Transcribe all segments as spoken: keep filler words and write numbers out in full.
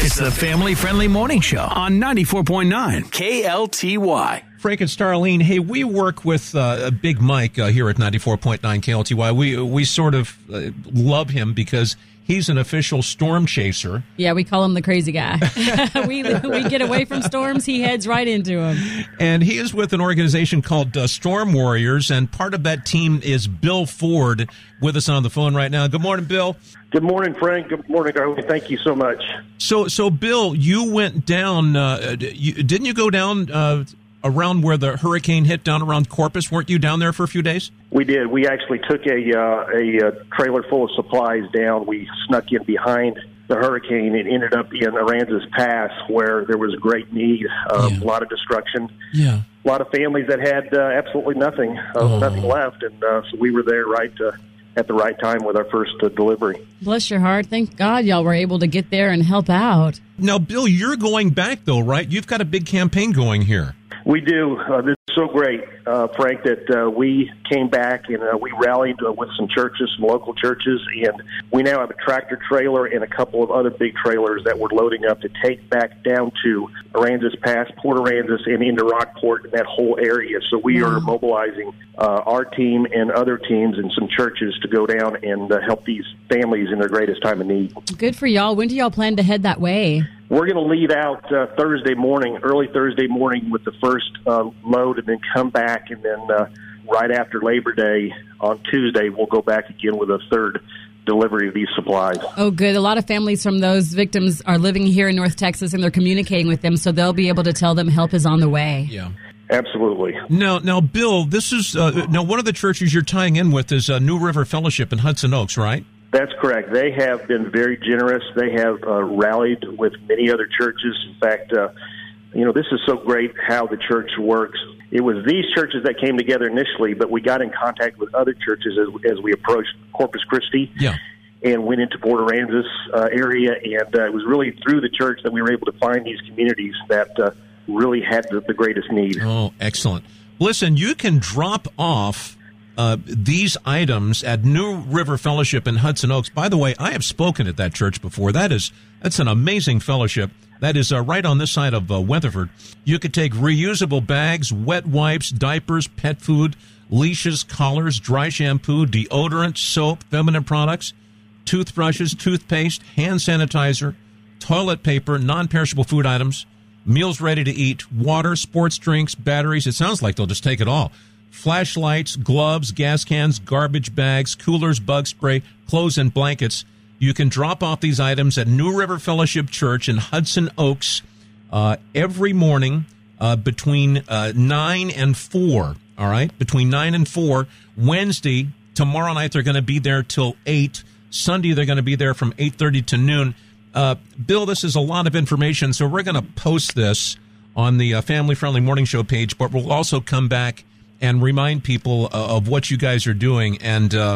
It's the family-friendly morning show on ninety-four point nine K L T Y. Frank and Starlene, hey, we work with uh, Big Mike uh, here at ninety-four point nine K L T Y. We we sort of uh, love him because he's an official storm chaser. Yeah, we call him the crazy guy. we we get away from storms, he heads right into them. And he is with an organization called uh, Storm Warriors, and part of that team is Bill Ford with us on the phone right now. Good morning, Bill. Good morning, Frank. Good morning, Darlene. Thank you so much. So, so Bill, you went down, uh, you, didn't you go down uh, around where the hurricane hit, down around Corpus? Weren't you down there for a few days? We did. We actually took a uh, a, a trailer full of supplies down. We snuck in behind the hurricane and ended up in Aransas Pass, where there was great need, uh, yeah. a lot of destruction. Yeah. A lot of families that had uh, absolutely nothing, uh, oh. nothing left, and uh, so we were there right uh, at the right time with our first uh, delivery. Bless your heart. Thank God y'all were able to get there and help out. Now, Bill, you're going back, though, right? You've got a big campaign going here. We do. Uh, this is so great, uh, Frank, that uh, we came back and uh, we rallied uh, with some churches, some local churches, and we now have a tractor trailer and a couple of other big trailers that we're loading up to take back down to Aransas Pass, Port Aransas, and into Rockport and that whole area. So we wow. are mobilizing uh, our team and other teams and some churches to go down and uh, help these families in their greatest time of need. Good for y'all. When do y'all plan to head that way? We're going to leave out uh, Thursday morning, early Thursday morning with the first uh, load, and then come back, and then uh, right after Labor Day on Tuesday, we'll go back again with a third delivery of these supplies. Oh, good. A lot of families from those victims are living here in North Texas, and they're communicating with them, so they'll be able to tell them help is on the way. Yeah. Absolutely. Now, now, Bill, this is uh, now one of the churches you're tying in with is uh, New River Fellowship in Hudson Oaks, right? That's correct. They have been very generous. They have uh, rallied with many other churches. In fact, uh, you know, this is so great how the church works. It was these churches that came together initially, but we got in contact with other churches as, as we approached Corpus Christi. Yeah. And went into Port Aransas uh, area, and uh, it was really through the church that we were able to find these communities that uh, really had the, the greatest need. Oh, excellent. Listen, you can drop off Uh, these items at New River Fellowship in Hudson Oaks. By the way, I have spoken at that church before. That is, that's an amazing fellowship. That is uh, right on this side of uh, Weatherford. You could take reusable bags, wet wipes, diapers, pet food, leashes, collars, dry shampoo, deodorant, soap, feminine products, toothbrushes, toothpaste, hand sanitizer, toilet paper, non-perishable food items, meals ready to eat, water, sports drinks, batteries. It sounds like they'll just take it all. Flashlights, gloves, gas cans, garbage bags, coolers, bug spray, clothes, and blankets. You can drop off these items at New River Fellowship Church in Hudson Oaks uh, every morning uh, between uh, nine and four, all right? Between nine and four. Wednesday, tomorrow night, they're going to be there till eight. Sunday, they're going to be there from eight thirty to noon. Uh, Bill, this is a lot of information, so we're going to post this on the uh, Family Friendly Morning Show page, but we'll also come back and remind people uh, of what you guys are doing. And, uh,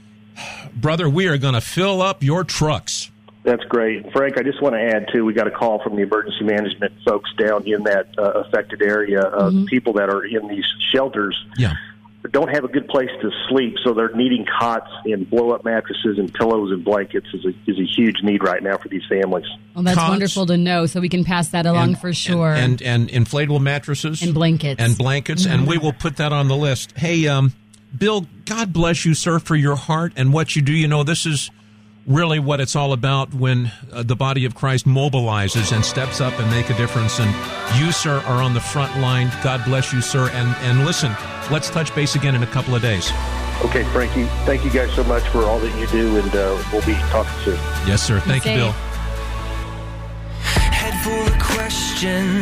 brother, we are going to fill up your trucks. That's great. Frank, I just want to add, too, we got a call from the emergency management folks down in that uh, affected area. Uh, mm-hmm. People that are in these shelters yeah. don't have a good place to sleep, so they're needing cots and blow-up mattresses and pillows and blankets is a, is a huge need right now for these families. Well, that's Cots, wonderful to know, so we can pass that along and, for sure. And, and, and inflatable mattresses. And blankets. And blankets, mm-hmm. and we will put that on the list. Hey, um, Bill, God bless you, sir, for your heart and what you do. You know, this is really what it's all about when uh, the body of Christ mobilizes and steps up and make a difference. And you, sir, are on the front line. God bless you, sir. And, and listen, let's touch base again in a couple of days. Okay, Frankie. Thank you guys so much for all that you do, and uh, we'll be talking soon. Yes, sir. Thank you, Bill. Head full of questions.